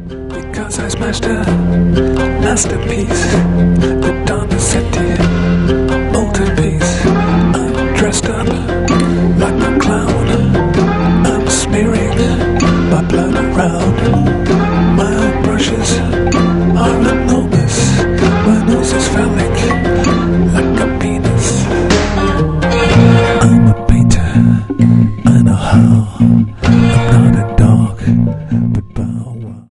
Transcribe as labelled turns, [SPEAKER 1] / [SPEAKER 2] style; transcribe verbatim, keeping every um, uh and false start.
[SPEAKER 1] Because I smashed a masterpiece, the Donizetti molten piece. I'm dressed up like a clown. I'm smearing my blood around.